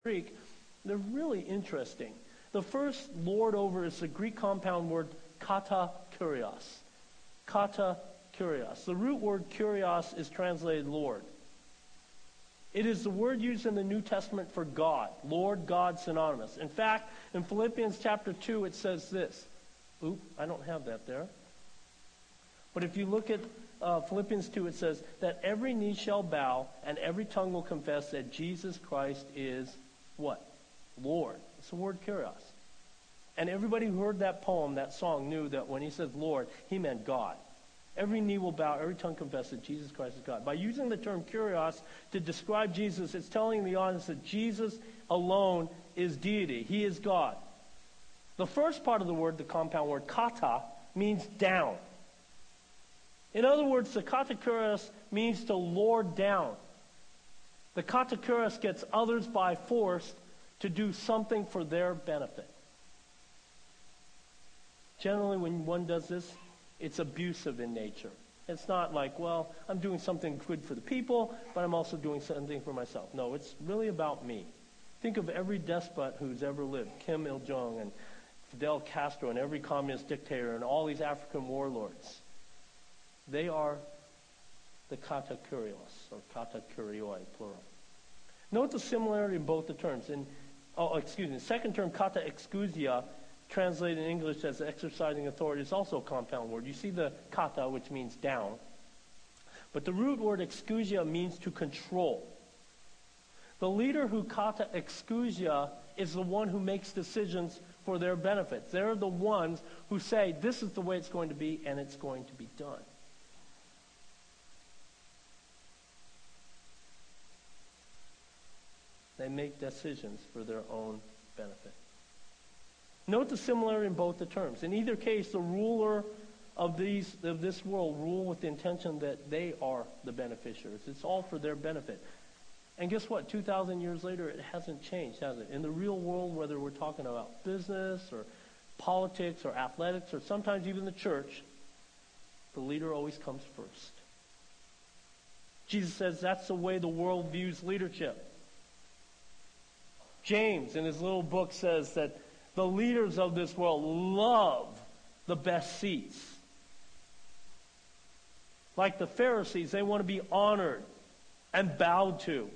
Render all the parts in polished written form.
Greek, they're really interesting. The first lord over is the Greek compound word kata kurios. Kata kurios. The root word kurios is translated Lord. It is the word used in the New Testament for God. Lord, God, synonymous. In fact, in Philippians chapter 2, it says this. I don't have that there. But if you look at Philippians 2, it says that every knee shall bow and every tongue will confess that Jesus Christ is what? Lord. It's the word kurios. And everybody who heard that poem, that song, knew that when he said Lord, he meant God. Every knee will bow, every tongue confess that Jesus Christ is God. By using the term kurios to describe Jesus, it's telling the audience that Jesus alone is deity. He is God. The first part of the word, the compound word kata, means down. In other words, the kata kurios means to lord down. The kata kurios gets others by force to do something for their benefit. Generally, when one does this, it's abusive in nature. It's not like, well, I'm doing something good for the people, but I'm also doing something for myself. No, it's really about me. Think of every despot who's ever lived, Kim Il-jung and Fidel Castro and every communist dictator and all these African warlords. They are the kata kurios, or kata kurioi, plural. Note the similarity in both the terms. The second term, kata exousia, translated in English as exercising authority, is also a compound word. You see the kata, which means down. But the root word exousia means to control. The leader who kata exousia is the one who makes decisions for their benefit. They're the ones who say, this is the way it's going to be, and it's going to be done. They make decisions for their own benefit. Note the similarity in both the terms. In either case, the ruler of this world rule with the intention that they are the beneficiaries. It's all for their benefit. And guess what? 2,000 years later, it hasn't changed, has it? In the real world, whether we're talking about business or politics or athletics or sometimes even the church, the leader always comes first. Jesus says that's the way the world views leadership. James, in his little book, says that the leaders of this world love the best seats. Like the Pharisees, they want to be honored and bowed to.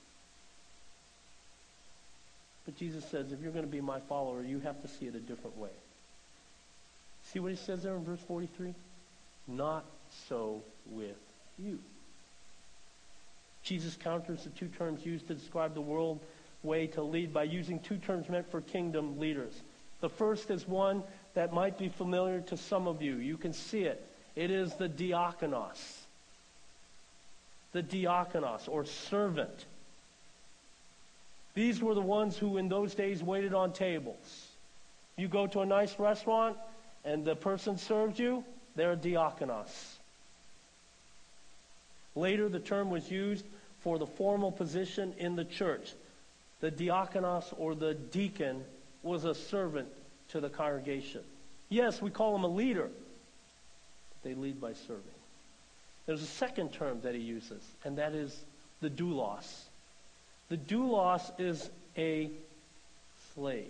But Jesus says, if you're going to be my follower, you have to see it a different way. See what he says there in verse 43? Not so with you. Jesus counters the two terms used to describe the world way to lead by using two terms meant for kingdom leaders. The first is one that might be familiar to some of you. You can see it. It is the diakonos. The diakonos, or servant. These were the ones who in those days waited on tables. You go to a nice restaurant and the person serves you, they're a diakonos. Later, the term was used for the formal position in the church. The diakonos, or the deacon, was a servant to the congregation. Yes, we call him a leader, but they lead by serving. There's a second term that he uses, and that is the doulos. The doulos is a slave.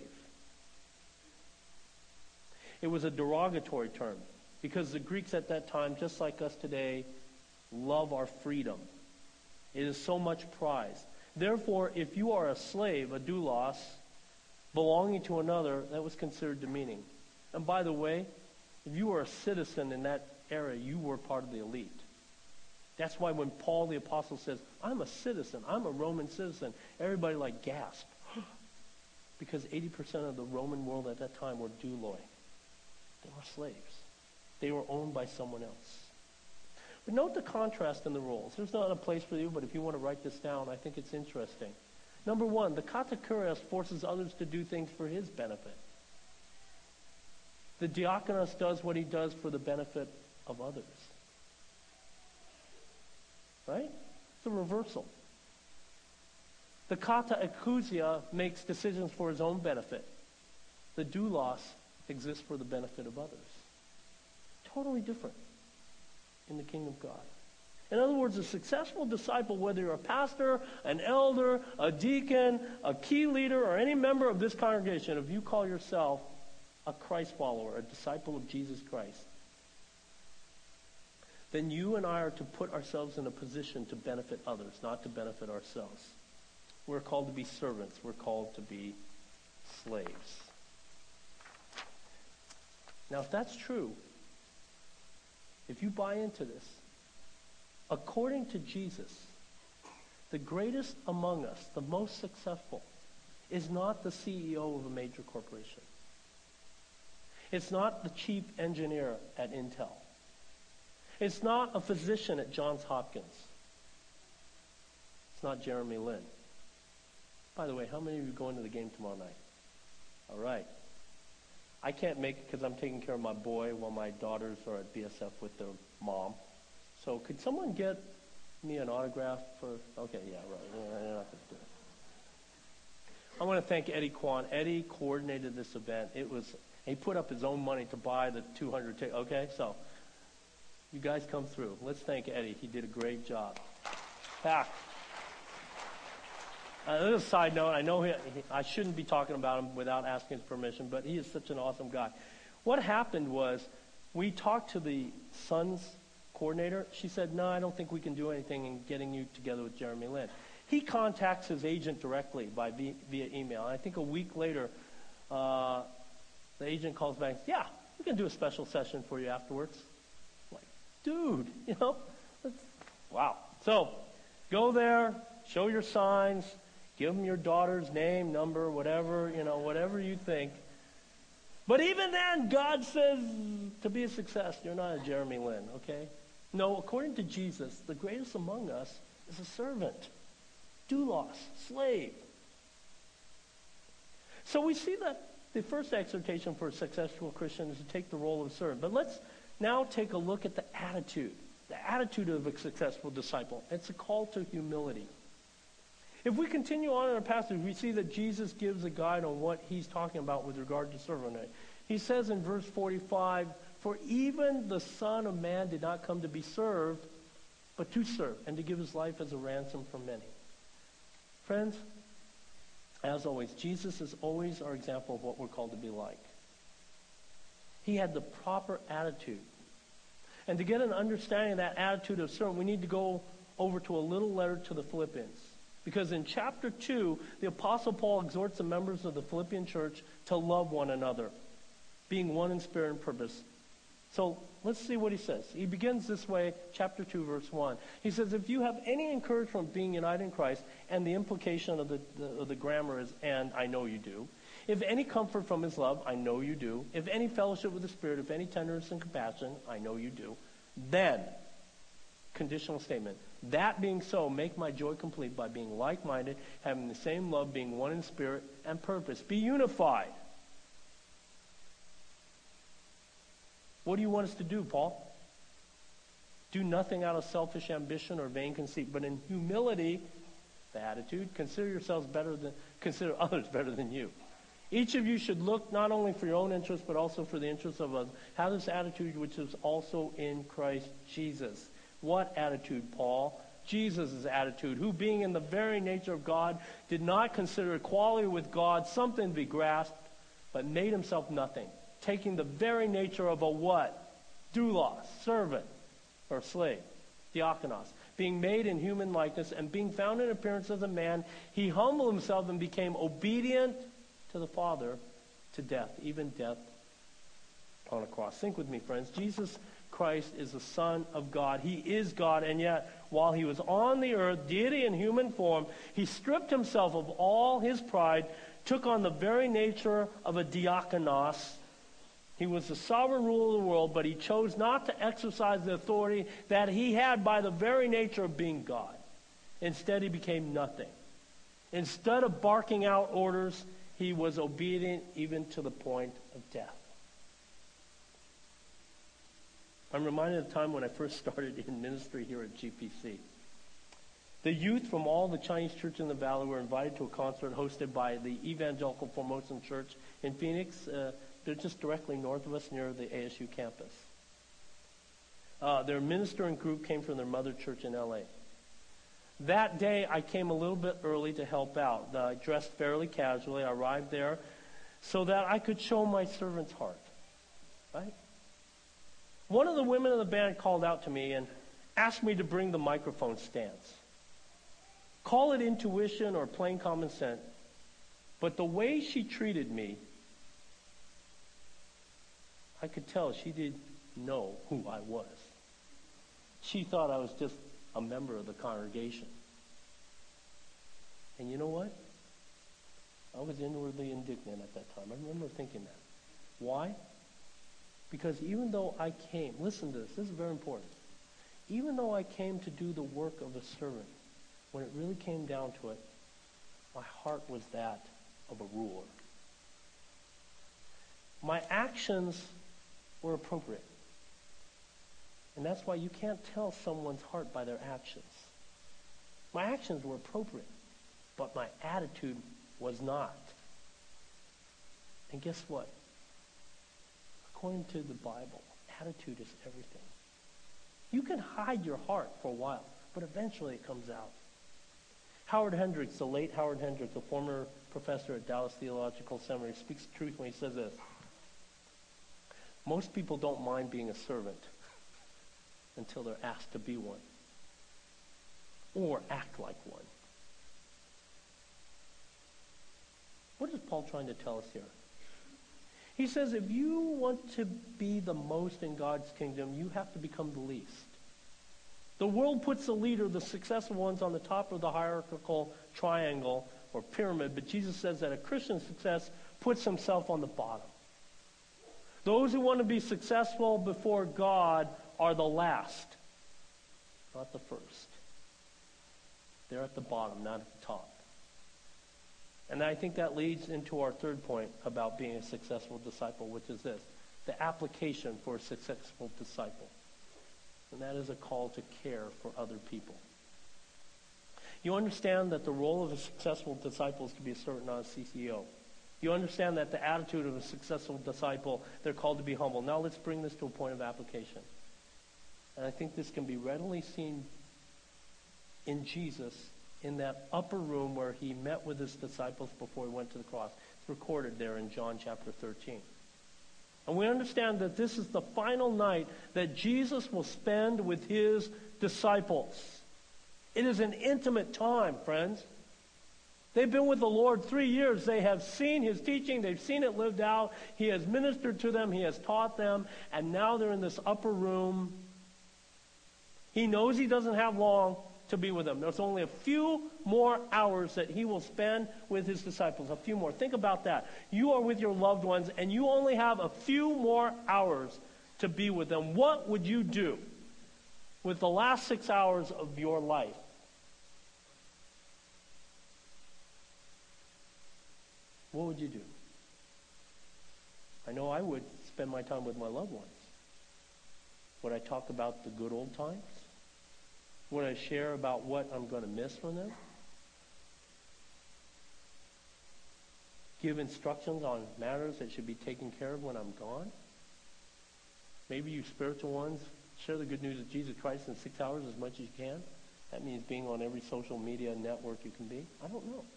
It was a derogatory term because the Greeks at that time, just like us today, love our freedom. It is so much prized. Therefore, if you are a slave, a doulos, belonging to another, that was considered demeaning. And by the way, if you were a citizen in that era, you were part of the elite. That's why when Paul the Apostle says, I'm a citizen, I'm a Roman citizen, everybody gasped. Because 80% of the Roman world at that time were douloi. They were slaves. They were owned by someone else. But note the contrast in the roles. There's not a place for you, but if you want to write this down, I think it's interesting. Number one, the kata kurios forces others to do things for his benefit. The diakonos does what he does for the benefit of others. Right? It's a reversal. The kata exousia makes decisions for his own benefit. The doulos exists for the benefit of others. Totally different in the kingdom of God. In other words, a successful disciple, whether you're a pastor, an elder, a deacon, a key leader, or any member of this congregation, if you call yourself a Christ follower, a disciple of Jesus Christ, then you and I are to put ourselves in a position to benefit others, not to benefit ourselves. We're called to be servants. We're called to be slaves. Now, if that's true, if you buy into this, according to Jesus, the greatest among us, the most successful, is not the CEO of a major corporation. It's not the chief engineer at Intel. It's not a physician at Johns Hopkins. It's not Jeremy Lin. By the way, how many of you are going to the game tomorrow night? All right. I can't make it because I'm taking care of my boy while my daughters are at BSF with their mom. So could someone get me an autograph for... Okay, yeah, right. You're not going to do it. I want to thank Eddie Kwan. Eddie coordinated this event. He put up his own money to buy the 200 tickets. Okay, so you guys come through. Let's thank Eddie. He did a great job. Packed. This is a side note. I know I shouldn't be talking about him without asking his permission, but he is such an awesome guy. What happened was we talked to the Suns coordinator. She said, no, I don't think we can do anything in getting you together with Jeremy Lin. He contacts his agent directly via email. And I think a week later, the agent calls back and says, yeah, we can do a special session for you afterwards. I'm like, dude, wow. So go there, show your signs, give them your daughter's name, number, whatever, whatever you think. But even then, God says to be a success, you're not a Jeremy Lin, okay? No, according to Jesus, the greatest among us is a servant, doulos, slave. So we see that the first exhortation for a successful Christian is to take the role of servant. But let's now take a look at the attitude of a successful disciple. It's a call to humility. If we continue on in our passage, we see that Jesus gives a guide on what he's talking about with regard to servanthood. He says in verse 45, for even the Son of Man did not come to be served, but to serve, and to give his life as a ransom for many. Friends, as always, Jesus is always our example of what we're called to be like. He had the proper attitude. And to get an understanding of that attitude of servant, we need to go over to a little letter to the Philippians. Because in chapter 2, the Apostle Paul exhorts the members of the Philippian church to love one another, being one in spirit and purpose. So let's see what he says. He begins this way, chapter 2, verse 1. He says, if you have any encouragement from being united in Christ, and the implication of the grammar is, and I know you do. If any comfort from his love, I know you do. If any fellowship with the Spirit, if any tenderness and compassion, I know you do. Then, conditional statement, that being so, make my joy complete by being like-minded, having the same love, being one in spirit and purpose. Be unified. What do you want us to do, Paul? Do nothing out of selfish ambition or vain conceit, but in humility, the attitude, consider others better than you. Each of you should look not only for your own interests, but also for the interests of others. Have this attitude which is also in Christ Jesus. What attitude, Paul? Jesus' attitude, who being in the very nature of God, did not consider equality with God something to be grasped, but made himself nothing, taking the very nature of a what? Doulos, servant, or slave, diakonos. Being made in human likeness, and being found in appearance as a man, he humbled himself and became obedient to the Father, to death, even death on a cross. Think with me, friends. Jesus Christ is the Son of God. He is God, and yet, while he was on the earth, deity in human form, he stripped himself of all his pride, took on the very nature of a diakonos. He was the sovereign ruler of the world, but he chose not to exercise the authority that he had by the very nature of being God. Instead, he became nothing. Instead of barking out orders, he was obedient even to the point of death. I'm reminded of the time when I first started in ministry here at GPC. The youth from all the Chinese churches in the valley were invited to a concert hosted by the Evangelical Formosan Church in Phoenix. They're just directly north of us near the ASU campus. Their ministering group came from their mother church in L.A. That day, I came a little bit early to help out. I dressed fairly casually. I arrived there so that I could show my servant's heart. Right? One of the women in the band called out to me and asked me to bring the microphone stands. Call it intuition or plain common sense, but the way she treated me, I could tell she didn't know who I was. She thought I was just a member of the congregation. And you know what? I was inwardly indignant at that time. I remember thinking that. Why? Because even though I came, listen to this is very important. Even though I came to do the work of a servant, when it really came down to it, my heart was that of a ruler. My actions were appropriate. And that's why you can't tell someone's heart by their actions. My actions were appropriate, but my attitude was not. And guess what? According to the Bible, attitude is everything. You can hide your heart for a while, but eventually it comes out. Howard Hendricks, the late Howard Hendricks, a former professor at Dallas Theological Seminary, speaks the truth when he says this. Most people don't mind being a servant until they're asked to be one or act like one. What is Paul trying to tell us here? He says if you want to be the most in God's kingdom, you have to become the least. The world puts the leader, the successful ones, on the top of the hierarchical triangle or pyramid, but Jesus says that a Christian success puts himself on the bottom. Those who want to be successful before God are the last, not the first. They're at the bottom, not at the top. And I think that leads into our third point about being a successful disciple, which is this: the application for a successful disciple. And that is a call to care for other people. You understand that the role of a successful disciple is to be a servant, not a CCO. You understand that the attitude of a successful disciple, they're called to be humble. Now let's bring this to a point of application. And I think this can be readily seen in Jesus in that upper room where he met with his disciples before he went to the cross. It's recorded there in John chapter 13. And we understand that this is the final night that Jesus will spend with his disciples. It is an intimate time, friends. They've been with the Lord 3 years. They have seen his teaching. They've seen it lived out. He has ministered to them. He has taught them. And now they're in this upper room. He knows he doesn't have long to be with them. There's only a few more hours that he will spend with his disciples. A few more. Think about that. You are with your loved ones, and you only have a few more hours to be with them. What would you do with the last 6 hours of your life? What would you do? I know I would spend my time with my loved ones. Would I talk about the good old times? Would I share about what I'm going to miss from them? Give instructions on matters that should be taken care of when I'm gone? Maybe you spiritual ones, share the good news of Jesus Christ in 6 hours as much as you can. That means being on every social media network you can be. I don't know.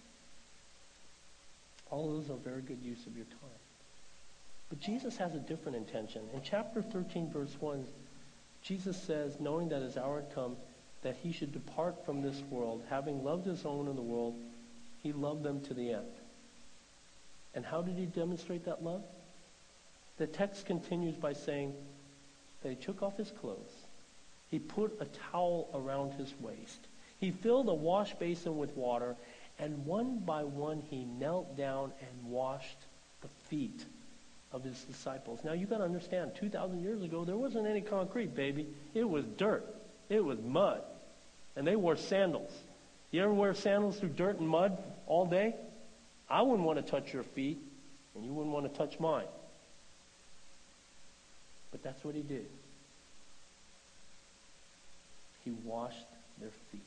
All of those are very good use of your time. But Jesus has a different intention. In chapter 13, verse 1, Jesus says, knowing that his hour had come, that he should depart from this world, having loved his own in the world, he loved them to the end. And how did he demonstrate that love? The text continues by saying that he took off his clothes. He put a towel around his waist. He filled a wash basin with water, and one by one he knelt down and washed the feet of his disciples. Now you've got to understand, 2,000 years ago, there wasn't any concrete, baby. It was dirt. It was mud. And they wore sandals. You ever wear sandals through dirt and mud all day? I wouldn't want to touch your feet, and you wouldn't want to touch mine. But that's what he did. He washed their feet.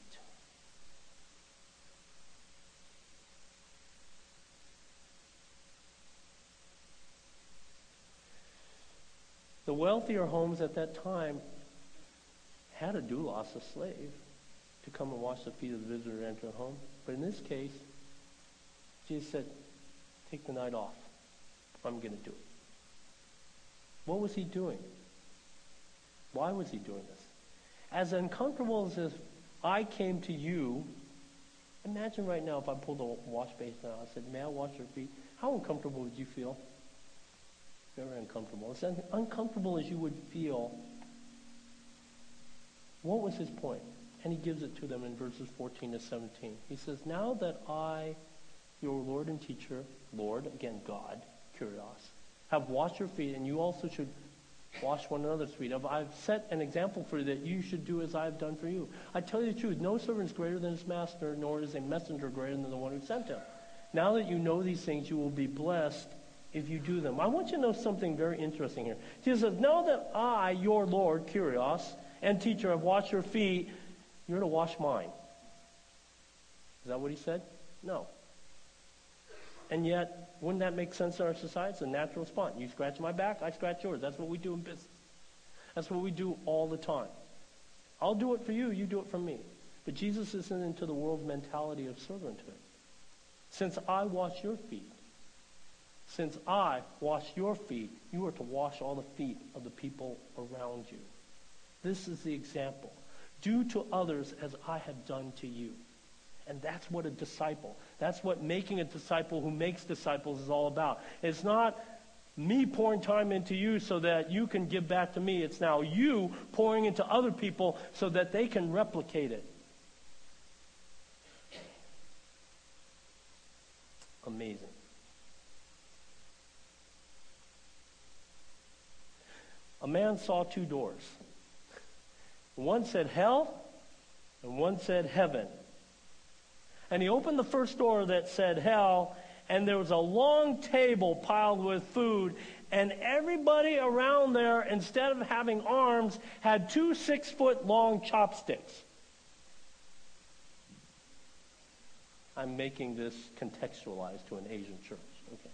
The wealthier homes at that time had a doulos, a slave, to come and wash the feet of the visitor who entered the home. But in this case, Jesus said, take the night off. I'm going to do it. What was he doing? Why was he doing this? As uncomfortable as if I came to you, imagine right now if I pulled a wash basin out and said, may I wash your feet? How uncomfortable would you feel? Very uncomfortable. As uncomfortable as you would feel, what was his point? And he gives it to them in verses 14 to 17. He says, now that I, your Lord and teacher, Lord, again God, Kyrios, have washed your feet, and you also should wash one another's feet. I've set an example for you that you should do as I have done for you. I tell you the truth, no servant is greater than his master, nor is a messenger greater than the one who sent him. Now that you know these things, you will be blessed if you do them. I want you to know something very interesting here. Jesus says, now that I, your Lord, Kyrios, and teacher, have washed your feet, you're to wash mine. Is that what he said? No. And yet, wouldn't that make sense in our society? It's a natural response. You scratch my back, I scratch yours. That's what we do in business. That's what we do all the time. I'll do it for you, you do it for me. But Jesus isn't into the world's mentality of servanthood. Since I wash your feet, since I wash your feet, you are to wash all the feet of the people around you. This is the example. Do to others as I have done to you. And that's what a disciple, that's what making a disciple who makes disciples is all about. It's not me pouring time into you so that you can give back to me. It's now you pouring into other people so that they can replicate it. Amazing. A man saw two doors. One said hell, and one said heaven. And he opened the first door that said hell, and there was a long table piled with food, and everybody around there, instead of having arms, had 2 6-foot-long chopsticks. I'm making this contextualized to an Asian church. Okay.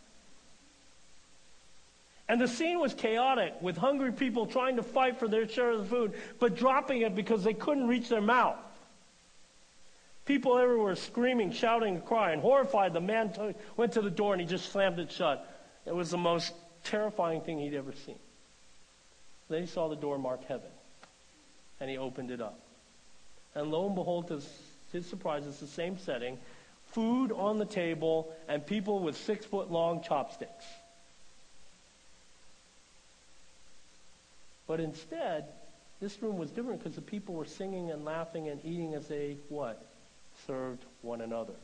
And the scene was chaotic, with hungry people trying to fight for their share of the food, but dropping it because they couldn't reach their mouth. People everywhere screaming, shouting, and crying. Horrified, the man went to the door and he just slammed it shut. It was the most terrifying thing he'd ever seen. Then he saw the door marked heaven, and he opened it up. And lo and behold, to his surprise, it's the same setting. Food on the table and people with 6-foot-long chopsticks. But instead, this room was different because the people were singing and laughing and eating as they, what? Served one another.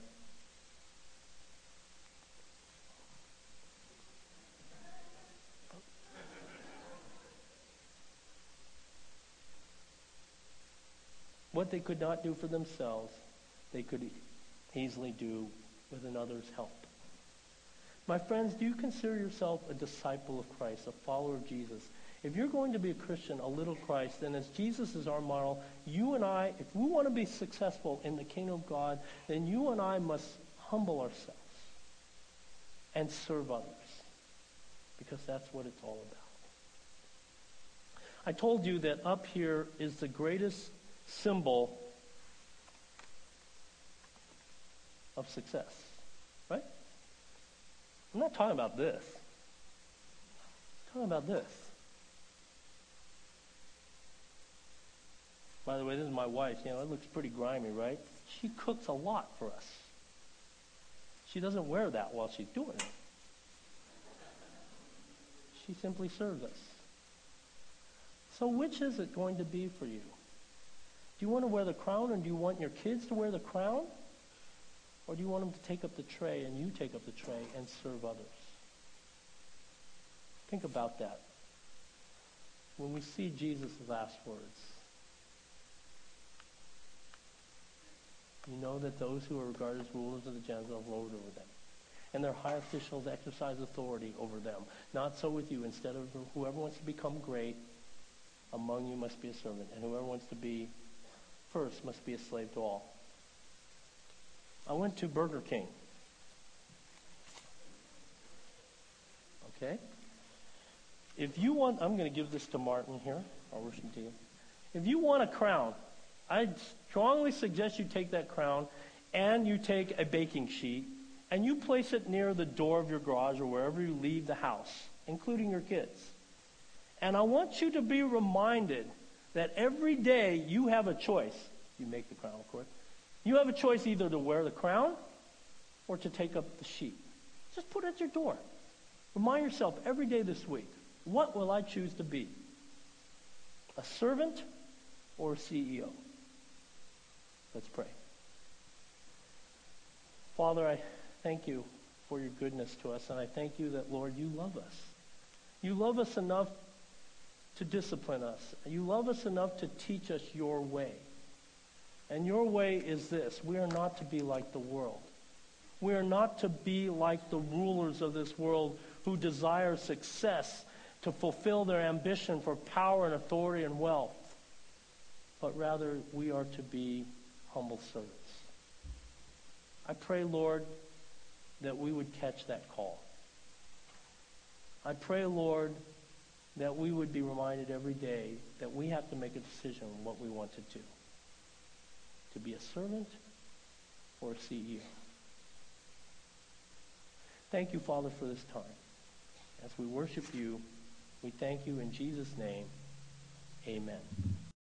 What they could not do for themselves, they could easily do with another's help. My friends, do you consider yourself a disciple of Christ, a follower of Jesus? If you're going to be a Christian, a little Christ, then as Jesus is our model, you and I, if we want to be successful in the kingdom of God, then you and I must humble ourselves and serve others, because that's what it's all about. I told you that up here is the greatest symbol of success, right? I'm not talking about this. I'm talking about this. By the way, this is my wife. You know, it looks pretty grimy, right? She cooks a lot for us. She doesn't wear that while she's doing it. She simply serves us. So which is it going to be for you? Do you want to wear the crown, or do you want your kids to wear the crown? Or do you want them to take up the tray and you take up the tray and serve others? Think about that. When we see Jesus' last words, you know that those who are regarded as rulers of the Gentiles have lorded over them, and their high officials exercise authority over them. Not so with you. Instead of whoever wants to become great among you must be a servant, and whoever wants to be first must be a slave to all. I went to Burger King. Okay? If you want, I'm going to give this to Martin here, our worship team. If you want a crown, I strongly suggest you take that crown and you take a baking sheet and you place it near the door of your garage or wherever you leave the house, including your kids. And I want you to be reminded that every day you have a choice. You make the crown, of course. You have a choice either to wear the crown or to take up the sheet. Just put it at your door. Remind yourself every day this week, what will I choose to be? A servant or a CEO? Let's pray. Father, I thank you for your goodness to us, and I thank you that, Lord, you love us. You love us enough to discipline us. You love us enough to teach us your way. And your way is this: we are not to be like the world. We are not to be like the rulers of this world who desire success to fulfill their ambition for power and authority and wealth. But rather, we are to be humble servants. I pray, Lord, that we would catch that call. I pray, Lord, that we would be reminded every day that we have to make a decision on what we want to do. To be a servant or a CEO. Thank you, Father, for this time. As we worship you, we thank you in Jesus' name. Amen.